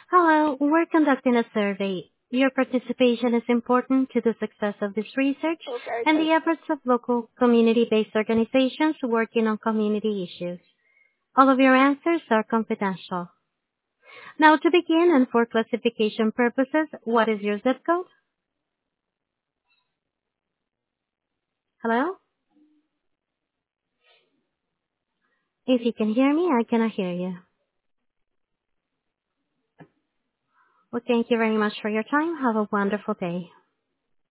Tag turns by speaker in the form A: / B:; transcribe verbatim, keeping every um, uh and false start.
A: Hello, we're conducting a survey. Your participation is important to the success of this research
B: Okay,
A: and
B: thank
A: the efforts of local community-based organizations working on community issues. All of your answers are confidential. Now to begin and for classification purposes, what is your zip code? Hello? If you can hear me, I cannot hear you. Well, thank you very much for your time. Have a wonderful day.